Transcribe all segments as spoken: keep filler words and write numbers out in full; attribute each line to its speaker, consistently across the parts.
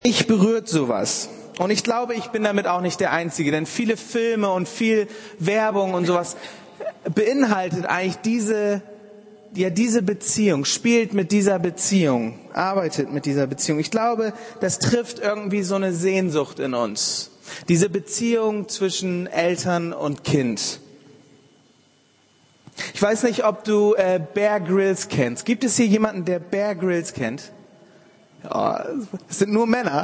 Speaker 1: Mich berührt sowas. Und ich glaube, ich bin damit auch nicht der Einzige, denn viele Filme und viel Werbung und sowas beinhaltet eigentlich diese, ja, diese Beziehung, spielt mit dieser Beziehung, arbeitet mit dieser Beziehung. Ich glaube, das trifft irgendwie so eine Sehnsucht in uns. Diese Beziehung zwischen Eltern und Kind. Ich weiß nicht, ob du äh, Bear Grylls kennst. Gibt es hier jemanden, der Bear Grylls kennt? Ja, es sind nur Männer.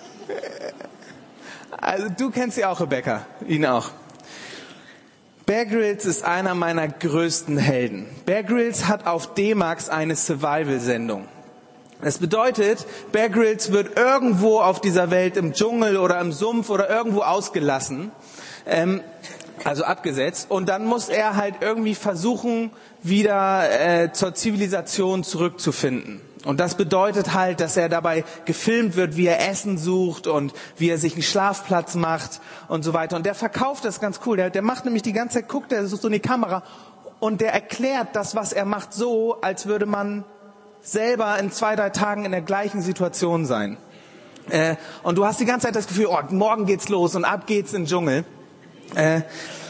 Speaker 1: Also du kennst sie auch, Rebecca. Ihn auch. Bear Grylls ist einer meiner größten Helden. Bear Grylls hat auf D-Max eine Survival-Sendung. Das bedeutet, Bear Grylls wird irgendwo auf dieser Welt im Dschungel oder im Sumpf oder irgendwo ausgelassen, ähm, also abgesetzt. Und dann muss er halt irgendwie versuchen, wieder äh, zur Zivilisation zurückzufinden. Und das bedeutet halt, dass er dabei gefilmt wird, wie er Essen sucht und wie er sich einen Schlafplatz macht und so weiter. Und der verkauft das ganz cool. Der, der macht nämlich die ganze Zeit, guckt er so in die Kamera und der erklärt das, was er macht, so, als würde man selber in zwei, drei Tagen in der gleichen Situation sein. Äh, und du hast die ganze Zeit das Gefühl, oh, morgen geht's los und ab geht's in den Dschungel. Äh,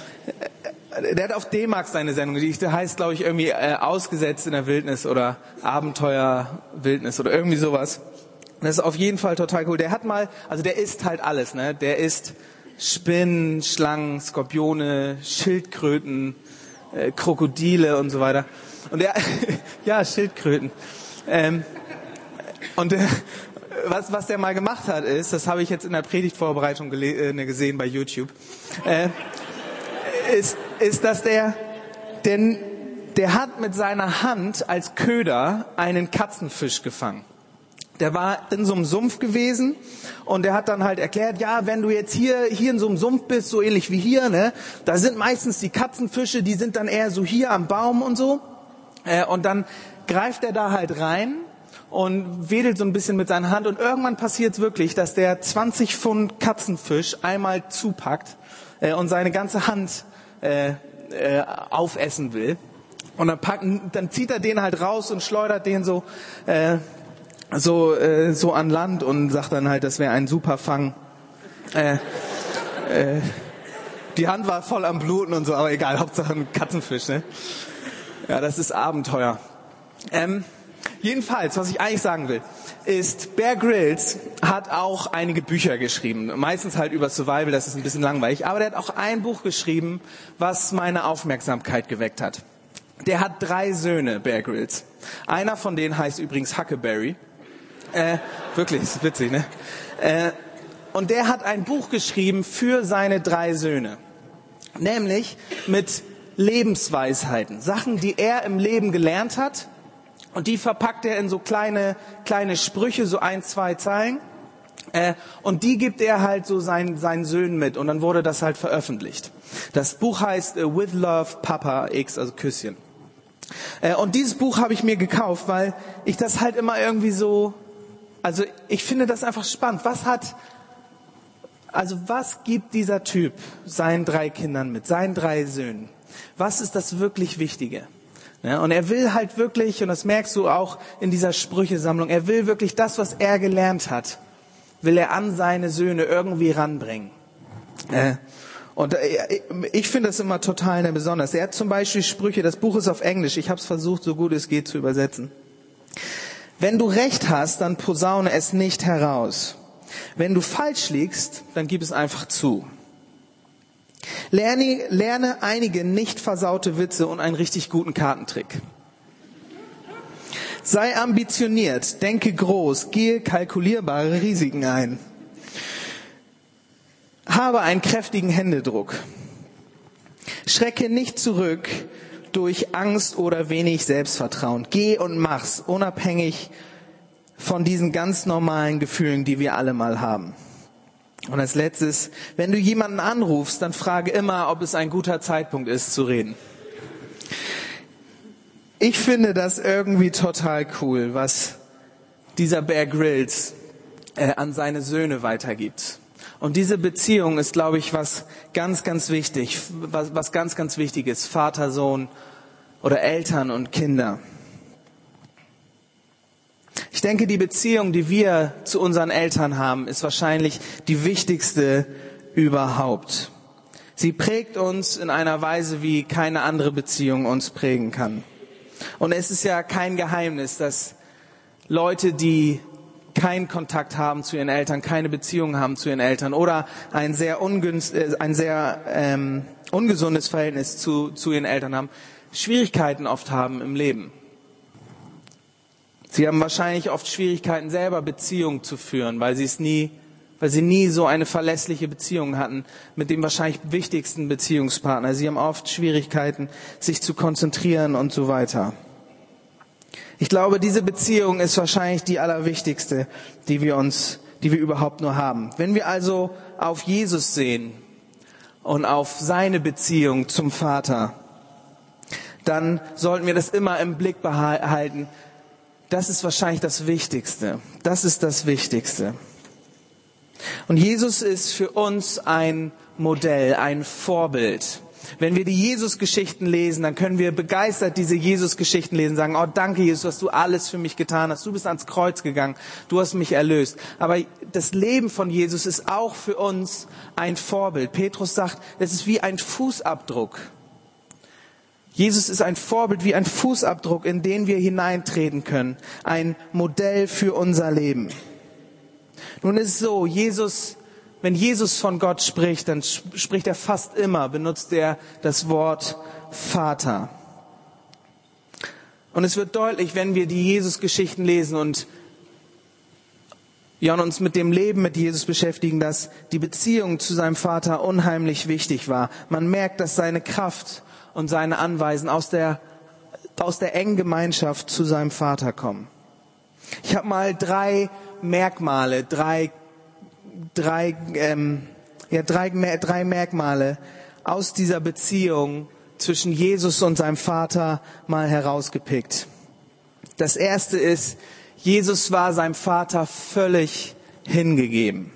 Speaker 1: Der hat auf D-Max seine Sendung, die heißt, glaube ich, irgendwie äh, Ausgesetzt in der Wildnis oder Abenteuer Wildnis oder irgendwie sowas. Das ist auf jeden Fall total cool. Der hat mal, also der isst halt alles, ne? Der isst Spinnen, Schlangen, Skorpione, Schildkröten, äh, Krokodile und so weiter. Und der, ja, Schildkröten. Ähm, und der, was, was der mal gemacht hat, ist, das habe ich jetzt in der Predigtvorbereitung gele- äh, gesehen bei YouTube, äh, ist, ist, dass der, der, der hat mit seiner Hand als Köder einen Katzenfisch gefangen. Der war in so einem Sumpf gewesen und der hat dann halt erklärt, ja, wenn du jetzt hier, hier in so einem Sumpf bist, so ähnlich wie hier, ne, da sind meistens die Katzenfische, die sind dann eher so hier am Baum und so. Äh, und dann greift er da halt rein und wedelt so ein bisschen mit seiner Hand und irgendwann passiert es wirklich, dass der zwanzig Pfund Katzenfisch einmal zupackt äh, und seine ganze Hand Äh, äh, aufessen will. Und dann, packt, dann zieht er den halt raus und schleudert den so äh, so äh, so an Land und sagt dann halt, das wäre ein super Fang. Äh, äh, die Hand war voll am Bluten und so, aber egal, Hauptsache ein Katzenfisch, ne? Ja, das ist Abenteuer. Ähm, jedenfalls, was ich eigentlich sagen will, ist, Bear Grylls hat auch einige Bücher geschrieben. Meistens halt über Survival, das ist ein bisschen langweilig. Aber der hat auch ein Buch geschrieben, was meine Aufmerksamkeit geweckt hat. Der hat drei Söhne, Bear Grylls. Einer von denen heißt übrigens Huckleberry. Äh, wirklich, ist witzig, ne? Äh, und der hat ein Buch geschrieben für seine drei Söhne. Nämlich mit Lebensweisheiten. Sachen, die er im Leben gelernt hat. Und die verpackt er in so kleine, kleine Sprüche, so ein, zwei Zeilen. Äh, und die gibt er halt so seinen, seinen Söhnen mit. Und dann wurde das halt veröffentlicht. Das Buch heißt äh, With Love, Papa X, also Küsschen. Äh, und dieses Buch habe ich mir gekauft, weil ich das halt immer irgendwie so, also ich finde das einfach spannend. Was hat, also was gibt dieser Typ seinen drei Kindern mit, seinen drei Söhnen? Was ist das wirklich Wichtige? Ja, und er will halt wirklich, und das merkst du auch in dieser Sprüchesammlung, er will wirklich das, was er gelernt hat, will er an seine Söhne irgendwie ranbringen. Äh, und äh, ich finde das immer total besonders. Er hat zum Beispiel Sprüche, das Buch ist auf Englisch, ich habe es versucht, so gut es geht zu übersetzen. Wenn du recht hast, dann posaune es nicht heraus. Wenn du falsch liegst, dann gib es einfach zu. Lerne, lerne einige nicht versaute Witze und einen richtig guten Kartentrick. Sei ambitioniert, denke groß, gehe kalkulierbare Risiken ein. Habe einen kräftigen Händedruck. Schrecke nicht zurück durch Angst oder wenig Selbstvertrauen. Geh und mach's, unabhängig von diesen ganz normalen Gefühlen, die wir alle mal haben. Und als letztes, wenn du jemanden anrufst, dann frage immer, ob es ein guter Zeitpunkt ist, zu reden. Ich finde das irgendwie total cool, was dieser Bear Grylls äh, an seine Söhne weitergibt. Und diese Beziehung ist, glaube ich, was ganz, ganz wichtig, was, was ganz, ganz wichtig ist. Vater, Sohn oder Eltern und Kinder. Ich denke, die Beziehung, die wir zu unseren Eltern haben, ist wahrscheinlich die wichtigste überhaupt. Sie prägt uns in einer Weise, wie keine andere Beziehung uns prägen kann. Und es ist ja kein Geheimnis, dass Leute, die keinen Kontakt haben zu ihren Eltern, keine Beziehung haben zu ihren Eltern oder ein sehr, ungünst, äh, ein sehr ähm, ungesundes Verhältnis zu, zu ihren Eltern haben, Schwierigkeiten oft haben im Leben. Sie haben wahrscheinlich oft Schwierigkeiten, selber Beziehungen zu führen, weil sie es nie, weil sie nie so eine verlässliche Beziehung hatten mit dem wahrscheinlich wichtigsten Beziehungspartner. Sie haben oft Schwierigkeiten, sich zu konzentrieren und so weiter. Ich glaube, diese Beziehung ist wahrscheinlich die allerwichtigste, die wir uns, die wir überhaupt nur haben. Wenn wir also auf Jesus sehen und auf seine Beziehung zum Vater, dann sollten wir das immer im Blick behalten. Das ist wahrscheinlich das Wichtigste. Das ist das Wichtigste. Und Jesus ist für uns ein Modell, ein Vorbild. Wenn wir die Jesus-Geschichten lesen, dann können wir begeistert diese Jesus-Geschichten lesen, sagen, oh danke Jesus, dass du alles für mich getan hast. Du bist ans Kreuz gegangen, du hast mich erlöst. Aber das Leben von Jesus ist auch für uns ein Vorbild. Petrus sagt, das ist wie ein Fußabdruck. Jesus ist ein Vorbild wie ein Fußabdruck, in den wir hineintreten können. Ein Modell für unser Leben. Nun ist es so, Jesus, wenn Jesus von Gott spricht, dann spricht er fast immer, benutzt er das Wort Vater. Und es wird deutlich, wenn wir die Jesus-Geschichten lesen und ja, und uns mit dem Leben mit Jesus beschäftigen, dass die Beziehung zu seinem Vater unheimlich wichtig war. Man merkt, dass seine Kraft und seine Anweisen aus der, aus der engen Gemeinschaft zu seinem Vater kommen. Ich habe mal drei Merkmale, drei, drei, ähm, ja, drei, drei Merkmale aus dieser Beziehung zwischen Jesus und seinem Vater mal herausgepickt. Das erste ist, Jesus war seinem Vater völlig hingegeben.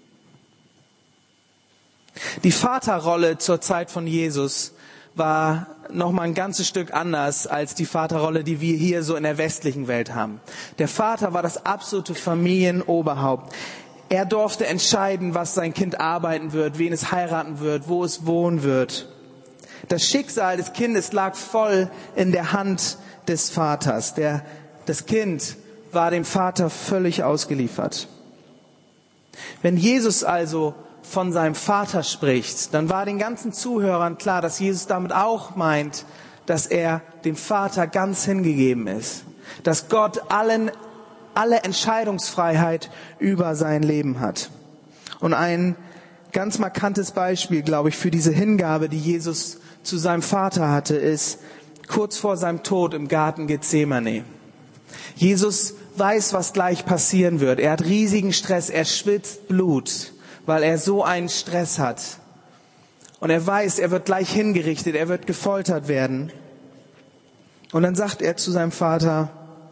Speaker 1: Die Vaterrolle zur Zeit von Jesus war noch mal ein ganzes Stück anders als die Vaterrolle, die wir hier so in der westlichen Welt haben. Der Vater war das absolute Familienoberhaupt. Er durfte entscheiden, was sein Kind arbeiten wird, wen es heiraten wird, wo es wohnen wird. Das Schicksal des Kindes lag voll in der Hand des Vaters. Der, das Kind war dem Vater völlig ausgeliefert. Wenn Jesus also von seinem Vater spricht, dann war den ganzen Zuhörern klar, dass Jesus damit auch meint, dass er dem Vater ganz hingegeben ist. Dass Gott allen, alle Entscheidungsfreiheit über sein Leben hat. Und ein ganz markantes Beispiel, glaube ich, für diese Hingabe, die Jesus zu seinem Vater hatte, ist kurz vor seinem Tod im Garten Gethsemane. Jesus weiß, was gleich passieren wird. Er hat riesigen Stress, er schwitzt Blut, weil er so einen Stress hat. Und er weiß, er wird gleich hingerichtet, er wird gefoltert werden. Und dann sagt er zu seinem Vater,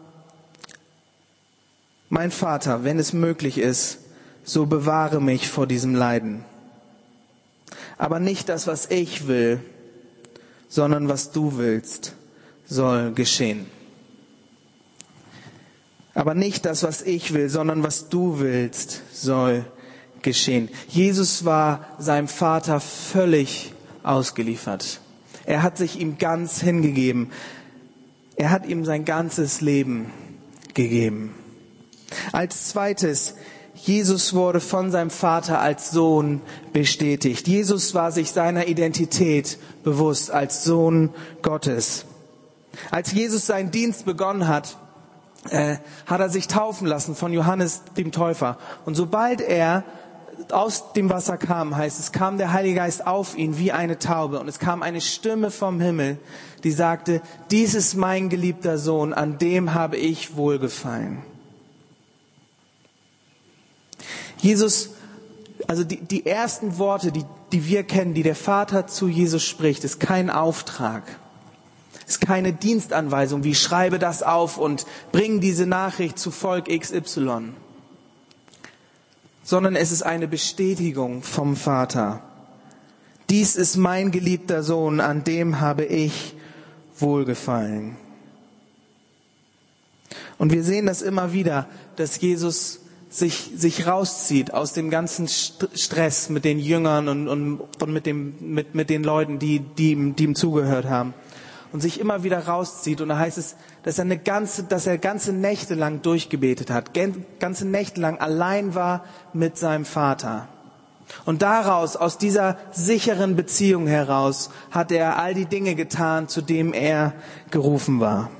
Speaker 1: mein Vater, wenn es möglich ist, so bewahre mich vor diesem Leiden. Aber nicht das, was ich will, sondern was du willst, soll geschehen. Aber nicht das, was ich will, sondern was du willst, soll geschehen. Jesus war seinem Vater völlig ausgeliefert. Er hat sich ihm ganz hingegeben. Er hat ihm sein ganzes Leben gegeben. Als zweites, Jesus wurde von seinem Vater als Sohn bestätigt. Jesus war sich seiner Identität bewusst als Sohn Gottes. Als Jesus seinen Dienst begonnen hat, äh, hat er sich taufen lassen von Johannes dem Täufer. Und sobald er aus dem Wasser kam, heißt es, kam der Heilige Geist auf ihn wie eine Taube. Und es kam eine Stimme vom Himmel, die sagte, dies ist mein geliebter Sohn, an dem habe ich wohlgefallen. Jesus, also die, die ersten Worte, die, die wir kennen, die der Vater zu Jesus spricht, ist kein Auftrag. Ist keine Dienstanweisung, wie schreibe das auf und bring diese Nachricht zu Volk X Y. Sondern es ist eine Bestätigung vom Vater. Dies ist mein geliebter Sohn, an dem habe ich wohlgefallen. Und wir sehen das immer wieder, dass Jesus sich, sich rauszieht aus dem ganzen Stress mit den Jüngern und, und, und mit, dem, mit, mit den Leuten, die, die, ihm, die ihm zugehört haben. Und sich immer wieder rauszieht. Und da heißt es, dass er eine ganze, dass er ganze Nächte lang durchgebetet hat, ganze Nächte lang allein war mit seinem Vater. Und daraus, aus dieser sicheren Beziehung heraus, hat er all die Dinge getan, zu denen er gerufen war.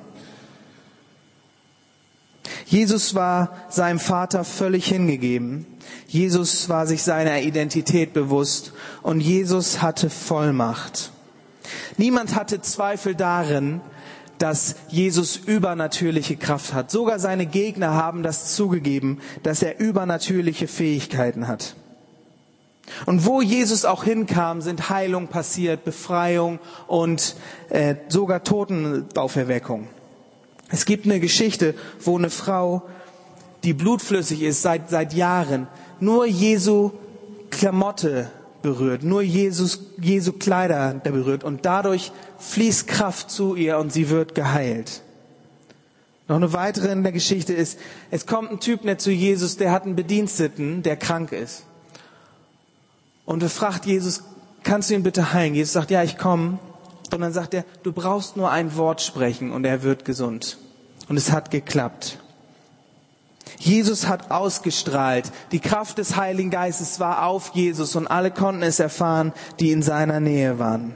Speaker 1: Jesus war seinem Vater völlig hingegeben. Jesus war sich seiner Identität bewusst und Jesus hatte Vollmacht. Niemand hatte Zweifel darin, dass Jesus übernatürliche Kraft hat. Sogar seine Gegner haben das zugegeben, dass er übernatürliche Fähigkeiten hat. Und wo Jesus auch hinkam, sind Heilung passiert, Befreiung und äh, sogar Totenauferweckung. Es gibt eine Geschichte, wo eine Frau, die blutflüssig ist seit seit Jahren, nur Jesu Klamotte berührt, nur Jesus, Jesu Kleider berührt und dadurch fließt Kraft zu ihr und sie wird geheilt. Noch eine weitere in der Geschichte ist, es kommt ein Typ nicht zu Jesus, der hat einen Bediensteten, der krank ist. Und er fragt Jesus, kannst du ihn bitte heilen? Jesus sagt, ja, ich komme. Und dann sagt er, du brauchst nur ein Wort sprechen und er wird gesund. Und es hat geklappt. Jesus hat ausgestrahlt. Die Kraft des Heiligen Geistes war auf Jesus und alle konnten es erfahren, die in seiner Nähe waren.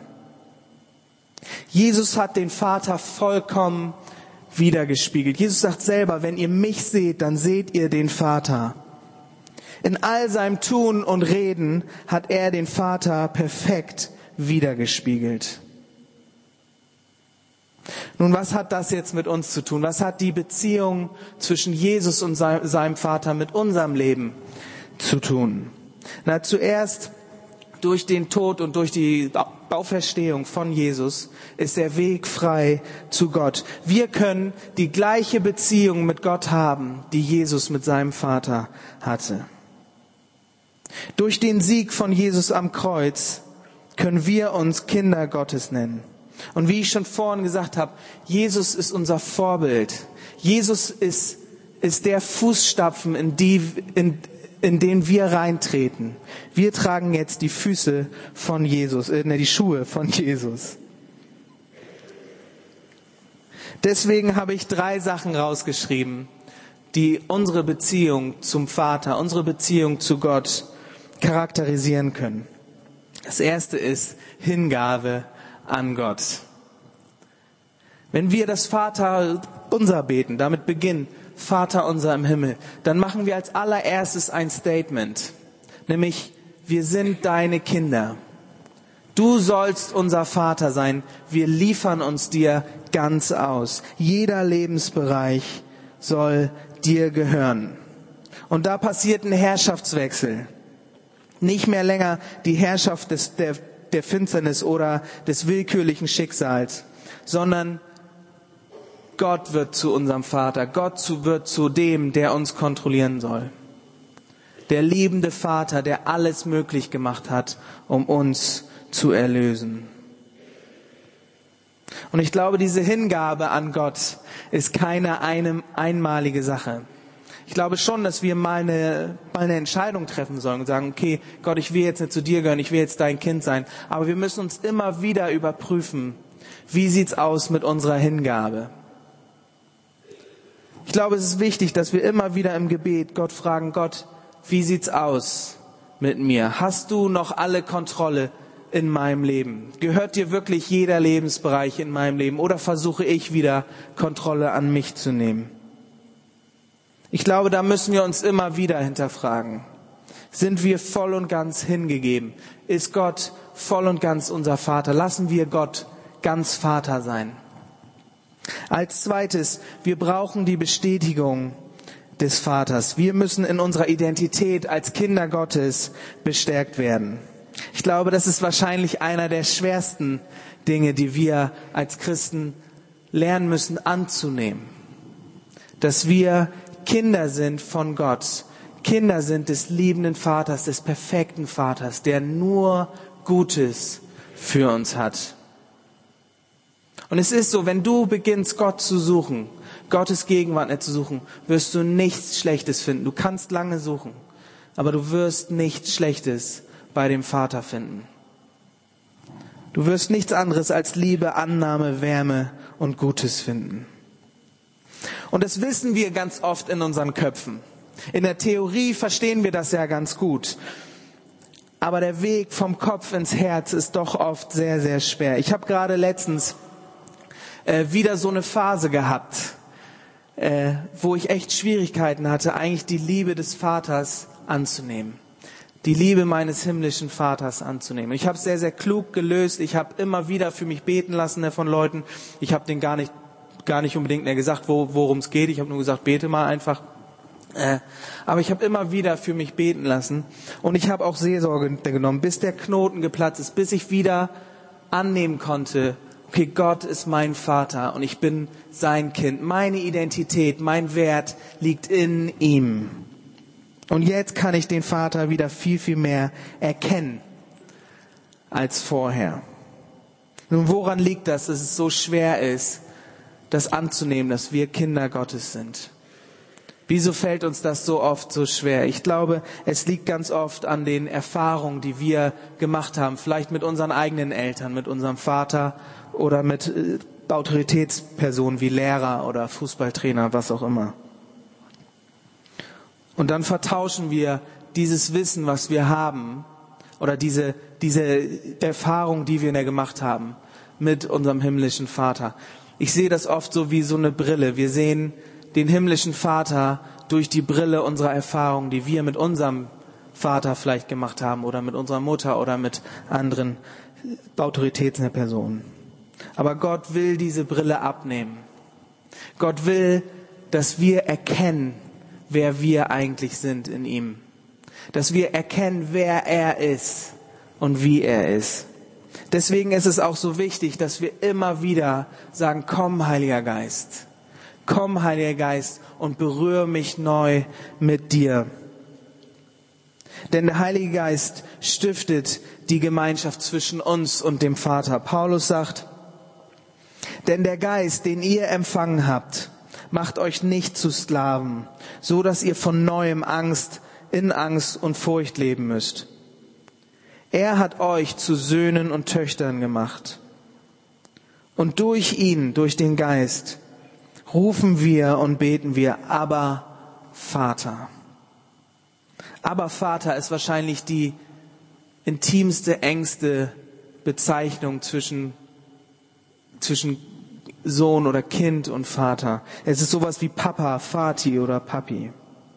Speaker 1: Jesus hat den Vater vollkommen widergespiegelt. Jesus sagt selber, wenn ihr mich seht, dann seht ihr den Vater. In all seinem Tun und Reden hat er den Vater perfekt widergespiegelt. Nun, was hat das jetzt mit uns zu tun? Was hat die Beziehung zwischen Jesus und seinem Vater mit unserem Leben zu tun? Na, zuerst durch den Tod und durch die Auferstehung von Jesus ist der Weg frei zu Gott. Wir können die gleiche Beziehung mit Gott haben, die Jesus mit seinem Vater hatte. Durch den Sieg von Jesus am Kreuz können wir uns Kinder Gottes nennen. Und wie ich schon vorhin gesagt habe, Jesus ist unser Vorbild. Jesus ist, ist der Fußstapfen, in, die, in, in den wir reintreten. Wir tragen jetzt die Füße von Jesus, äh, die Schuhe von Jesus. Deswegen habe ich drei Sachen rausgeschrieben, die unsere Beziehung zum Vater, unsere Beziehung zu Gott charakterisieren können. Das erste ist Hingabe an Gott. Wenn wir das Vater unser beten, damit beginnen, Vater unser im Himmel, dann machen wir als allererstes ein Statement, nämlich wir sind deine Kinder. Du sollst unser Vater sein. Wir liefern uns dir ganz aus. Jeder Lebensbereich soll dir gehören. Und da passiert ein Herrschaftswechsel. Nicht mehr länger die Herrschaft des, der, der Finsternis oder des willkürlichen Schicksals, sondern Gott wird zu unserem Vater. Gott zu, wird zu dem, der uns kontrollieren soll. Der liebende Vater, der alles möglich gemacht hat, um uns zu erlösen. Und ich glaube, diese Hingabe an Gott ist keine eine, einmalige Sache. Ich glaube schon, dass wir mal eine, mal eine Entscheidung treffen sollen und sagen, okay, Gott, ich will jetzt nicht zu dir gehören, ich will jetzt dein Kind sein. Aber wir müssen uns immer wieder überprüfen, wie sieht's aus mit unserer Hingabe. Ich glaube, es ist wichtig, dass wir immer wieder im Gebet Gott fragen, Gott, wie sieht's aus mit mir? Hast du noch alle Kontrolle in meinem Leben? Gehört dir wirklich jeder Lebensbereich in meinem Leben? Oder versuche ich wieder Kontrolle an mich zu nehmen? Ich glaube, da müssen wir uns immer wieder hinterfragen. Sind wir voll und ganz hingegeben? Ist Gott voll und ganz unser Vater? Lassen wir Gott ganz Vater sein? Als zweites, wir brauchen die Bestätigung des Vaters. Wir müssen in unserer Identität als Kinder Gottes bestärkt werden. Ich glaube, das ist wahrscheinlich einer der schwersten Dinge, die wir als Christen lernen müssen anzunehmen. Dass wir Kinder sind von Gott. Kinder sind des liebenden Vaters, des perfekten Vaters, der nur Gutes für uns hat. Und es ist so, wenn du beginnst, Gott zu suchen, Gottes Gegenwart nicht zu suchen, wirst du nichts Schlechtes finden. Du kannst lange suchen, aber du wirst nichts Schlechtes bei dem Vater finden. Du wirst nichts anderes als Liebe, Annahme, Wärme und Gutes finden. Und das wissen wir ganz oft in unseren Köpfen. In der Theorie verstehen wir das ja ganz gut. Aber der Weg vom Kopf ins Herz ist doch oft sehr, sehr schwer. Ich habe gerade letztens äh, wieder so eine Phase gehabt, äh, wo ich echt Schwierigkeiten hatte, eigentlich die Liebe des Vaters anzunehmen. Die Liebe meines himmlischen Vaters anzunehmen. Ich habe es sehr, sehr klug gelöst. Ich habe immer wieder für mich beten lassen von Leuten. Ich habe denen gar nicht, gar nicht unbedingt mehr gesagt, wo, worum es geht. Ich habe nur gesagt, bete mal einfach. Äh, aber ich habe immer wieder für mich beten lassen. Und ich habe auch Seelsorge genommen, bis der Knoten geplatzt ist, bis ich wieder annehmen konnte, okay, Gott ist mein Vater und ich bin sein Kind. Meine Identität, mein Wert liegt in ihm. Und jetzt kann ich den Vater wieder viel, viel mehr erkennen als vorher. Nun, woran liegt das, dass es so schwer ist, das anzunehmen, dass wir Kinder Gottes sind? Wieso fällt uns das so oft so schwer? Ich glaube, es liegt ganz oft an den Erfahrungen, die wir gemacht haben. Vielleicht mit unseren eigenen Eltern, mit unserem Vater oder mit Autoritätspersonen wie Lehrer oder Fußballtrainer, was auch immer. Und dann vertauschen wir dieses Wissen, was wir haben, oder diese, diese Erfahrung, die wir gemacht haben, mit unserem himmlischen Vater. Ich sehe das oft so wie so eine Brille. Wir sehen den himmlischen Vater durch die Brille unserer Erfahrung, die wir mit unserem Vater vielleicht gemacht haben oder mit unserer Mutter oder mit anderen Autoritätspersonen. Aber Gott will diese Brille abnehmen. Gott will, dass wir erkennen, wer wir eigentlich sind in ihm. Dass wir erkennen, wer er ist und wie er ist. Deswegen ist es auch so wichtig, dass wir immer wieder sagen, komm, Heiliger Geist. Komm, Heiliger Geist, und berühre mich neu mit dir. Denn der Heilige Geist stiftet die Gemeinschaft zwischen uns und dem Vater. Paulus sagt, denn der Geist, den ihr empfangen habt, macht euch nicht zu Sklaven, so dass ihr von neuem Angst in Angst und Furcht leben müsst. Er hat euch zu Söhnen und Töchtern gemacht. Und durch ihn, durch den Geist, rufen wir und beten wir, aber Vater. Aber Vater ist wahrscheinlich die intimste, engste Bezeichnung zwischen, zwischen Sohn oder Kind und Vater. Es ist sowas wie Papa, Vati oder Papi.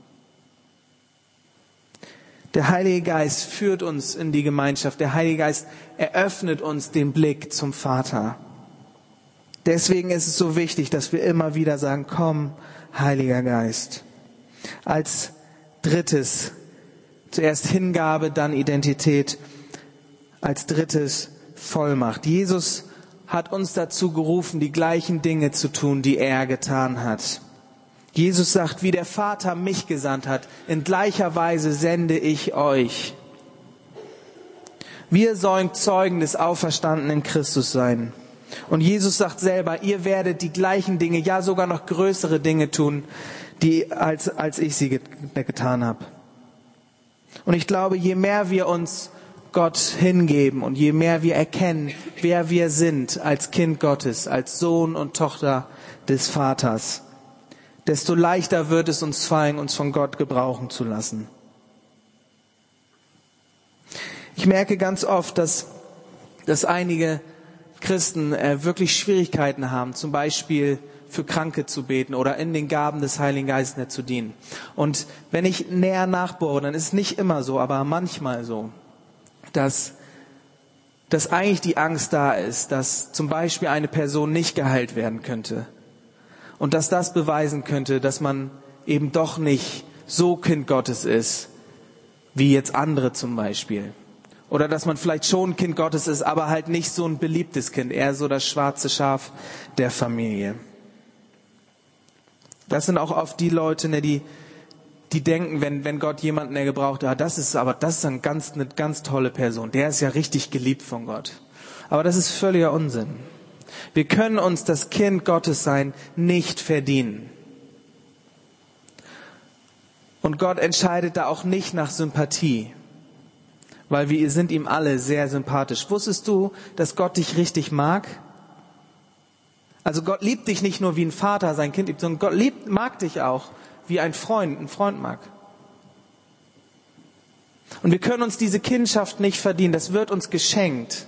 Speaker 1: Der Heilige Geist führt uns in die Gemeinschaft. Der Heilige Geist eröffnet uns den Blick zum Vater. Deswegen ist es so wichtig, dass wir immer wieder sagen, komm, Heiliger Geist. Als drittes, zuerst Hingabe, dann Identität. Als drittes Vollmacht. Jesus hat uns dazu gerufen, die gleichen Dinge zu tun, die er getan hat. Jesus sagt, wie der Vater mich gesandt hat, in gleicher Weise sende ich euch. Wir sollen Zeugen des auferstandenen Christus sein. Und Jesus sagt selber, ihr werdet die gleichen Dinge, ja sogar noch größere Dinge tun, die als, als ich sie getan habe. Und ich glaube, je mehr wir uns Gott hingeben und je mehr wir erkennen, wer wir sind als Kind Gottes, als Sohn und Tochter des Vaters, desto leichter wird es uns fallen, uns von Gott gebrauchen zu lassen. Ich merke ganz oft, dass, dass einige Christen äh, wirklich Schwierigkeiten haben, zum Beispiel für Kranke zu beten oder in den Gaben des Heiligen Geistes nicht zu dienen. Und wenn ich näher nachbohre, dann ist es nicht immer so, aber manchmal so, dass, dass eigentlich die Angst da ist, dass zum Beispiel eine Person nicht geheilt werden könnte. Und dass das beweisen könnte, dass man eben doch nicht so Kind Gottes ist, wie jetzt andere zum Beispiel. Oder dass man vielleicht schon Kind Gottes ist, aber halt nicht so ein beliebtes Kind, eher so das schwarze Schaf der Familie. Das sind auch oft die Leute, ne, die, die denken, wenn, wenn Gott jemanden der gebraucht, ja, das ist aber, das ist ein ganz, eine ganz tolle Person. Der ist ja richtig geliebt von Gott. Aber das ist völliger Unsinn. Wir können uns das Kind Gottes sein nicht verdienen. Und Gott entscheidet da auch nicht nach Sympathie, weil wir sind ihm alle sehr sympathisch. Wusstest du, dass Gott dich richtig mag? Also Gott liebt dich nicht nur wie ein Vater sein Kind liebt, sondern Gott liebt, mag dich auch wie ein Freund, ein Freund mag. Und wir können uns diese Kindschaft nicht verdienen, das wird uns geschenkt.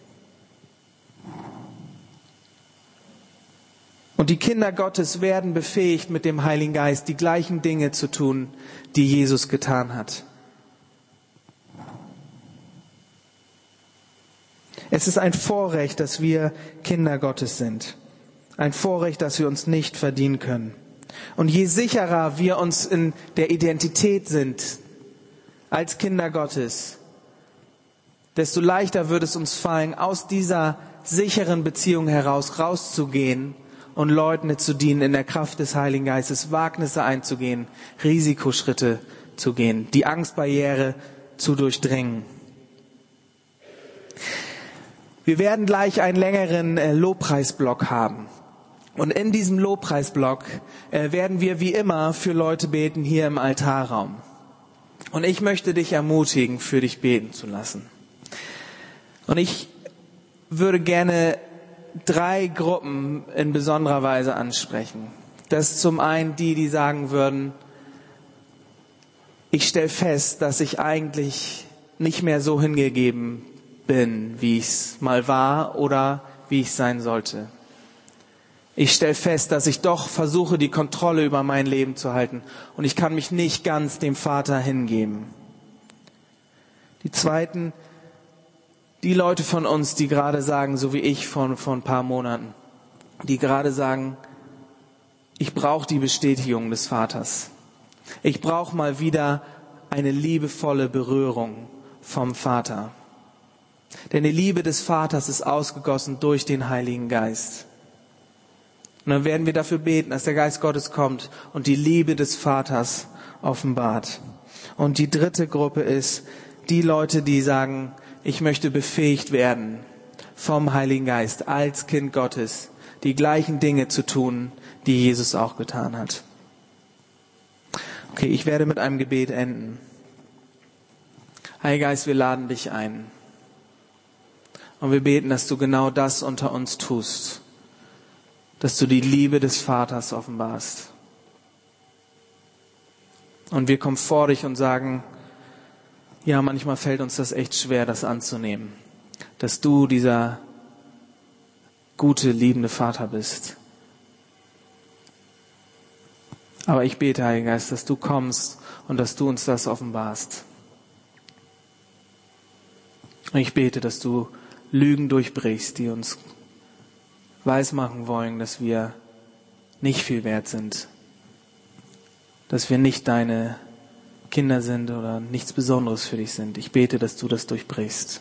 Speaker 1: Und die Kinder Gottes werden befähigt, mit dem Heiligen Geist die gleichen Dinge zu tun, die Jesus getan hat. Es ist ein Vorrecht, dass wir Kinder Gottes sind. Ein Vorrecht, das wir uns nicht verdienen können. Und je sicherer wir uns in der Identität sind als Kinder Gottes, desto leichter wird es uns fallen, aus dieser sicheren Beziehung heraus rauszugehen und Leuten zu dienen in der Kraft des Heiligen Geistes, Wagnisse einzugehen, Risikoschritte zu gehen, die Angstbarriere zu durchdringen. Wir werden gleich einen längeren äh, Lobpreisblock haben. Und in diesem Lobpreisblock äh, werden wir wie immer für Leute beten hier im Altarraum. Und ich möchte dich ermutigen, für dich beten zu lassen. Und ich würde gerne drei Gruppen in besonderer Weise ansprechen. Das ist zum einen die, die sagen würden, ich stelle fest, dass ich eigentlich nicht mehr so hingegeben bin, wie ich es mal war oder wie ich sein sollte. Ich stelle fest, dass ich doch versuche, die Kontrolle über mein Leben zu halten und ich kann mich nicht ganz dem Vater hingeben. Die zweiten, die Leute von uns, die gerade sagen, so wie ich vor, vor ein paar Monaten, die gerade sagen, ich brauche die Bestätigung des Vaters. Ich brauche mal wieder eine liebevolle Berührung vom Vater. Denn die Liebe des Vaters ist ausgegossen durch den Heiligen Geist. Und dann werden wir dafür beten, dass der Geist Gottes kommt und die Liebe des Vaters offenbart. Und die dritte Gruppe ist die Leute, die sagen, ich möchte befähigt werden vom Heiligen Geist als Kind Gottes, die gleichen Dinge zu tun, die Jesus auch getan hat. Okay, ich werde mit einem Gebet enden. Heiliger Geist, wir laden dich ein. Und wir beten, dass du genau das unter uns tust. Dass du die Liebe des Vaters offenbarst. Und wir kommen vor dich und sagen, ja, manchmal fällt uns das echt schwer, das anzunehmen. Dass du dieser gute, liebende Vater bist. Aber ich bete, Heiliger Geist, dass du kommst und dass du uns das offenbarst. Und ich bete, dass du Lügen durchbrichst, die uns weismachen wollen, dass wir nicht viel wert sind. Dass wir nicht deine Kinder sind oder nichts Besonderes für dich sind. Ich bete, dass du das durchbrichst.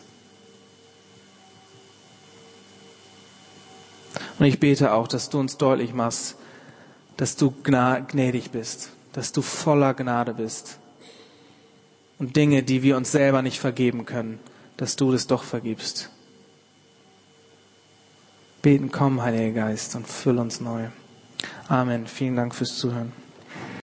Speaker 1: Und ich bete auch, dass du uns deutlich machst, dass du gnädig bist, dass du voller Gnade bist. Und Dinge, die wir uns selber nicht vergeben können, dass du das doch vergibst. Beten, komm, Heiliger Geist, und füll uns neu. Amen. Vielen Dank fürs Zuhören.